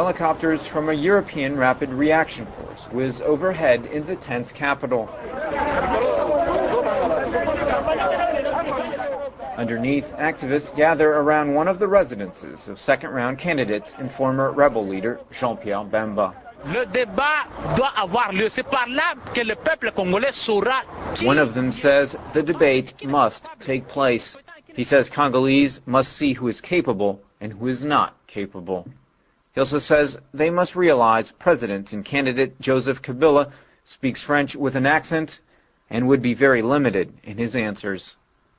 helicopters from a European Rapid Reaction Force whiz overhead in the tense capital. Underneath, activists gather around one of the residences of second-round candidates and former rebel leader Jean-Pierre Bemba. One of them says the debate must take place. He says Congolese must see who is capable and who is not capable. He also says they must realize President and candidate Joseph Kabila speaks French with an accent and would be very limited in his answers.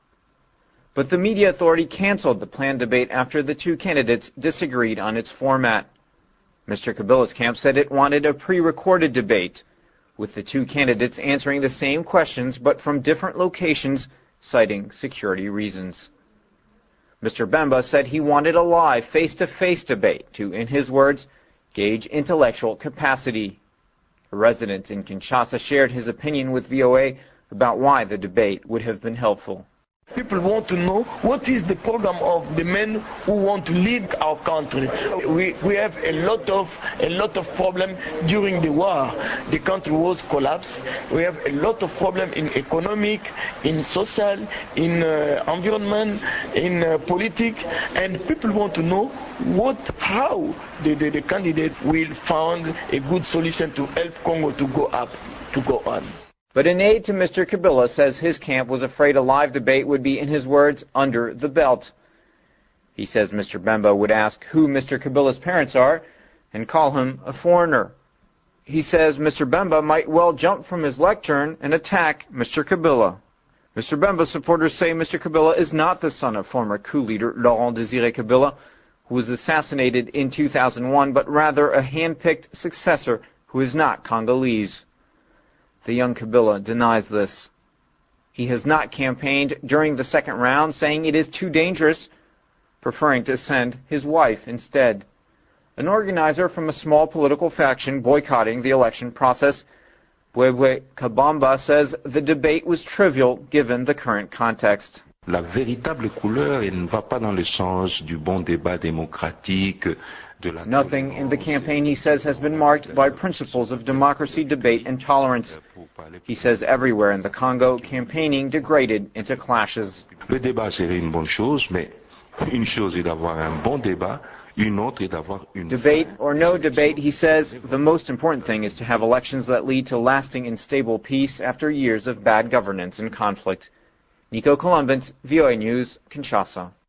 But the media authority canceled the planned debate after the two candidates disagreed on its format. Mr. Kabila's camp said it wanted a pre-recorded debate, with the two candidates answering the same questions but from different locations, citing security reasons. Mr. Bemba said he wanted a live, face-to-face debate to, in his words, gauge intellectual capacity. A resident in Kinshasa shared his opinion with VOA about why the debate would have been helpful. People want to know what is the program of the men who want to lead our country. We have a lot of problem during the war. The country was collapsed. We have a lot of problem in economic, in social, in environment, in politics, and people want to know how the candidate will find a good solution to help Congo to go on. But an aide to Mr. Kabila says his camp was afraid a live debate would be, in his words, under the belt. He says Mr. Bemba would ask who Mr. Kabila's parents are and call him a foreigner. He says Mr. Bemba might well jump from his lectern and attack Mr. Kabila. Mr. Bemba's supporters say Mr. Kabila is not the son of former coup leader Laurent Désiré Kabila, who was assassinated in 2001, but rather a hand-picked successor who is not Congolese. The young Kabila denies this. He has not campaigned during the second round, saying it is too dangerous, preferring to send his wife instead. An organizer from a small political faction boycotting the election process, Bwebwe Kabamba, says the debate was trivial given the current context. La véritable couleur ne va pas dans le sens du bon débat démocratique. Nothing in the campaign, he says, has been marked by principles of democracy, debate, and tolerance. He says everywhere in the Congo, campaigning degraded into clashes. Le débat serait une bonne chose, mais une chose est d'avoir un bon débat, une autre est d'avoir une debate or no debate, he says, the most important thing is to have elections that lead to lasting and stable peace after years of bad governance and conflict. Nico Columbant, VOA News, Kinshasa.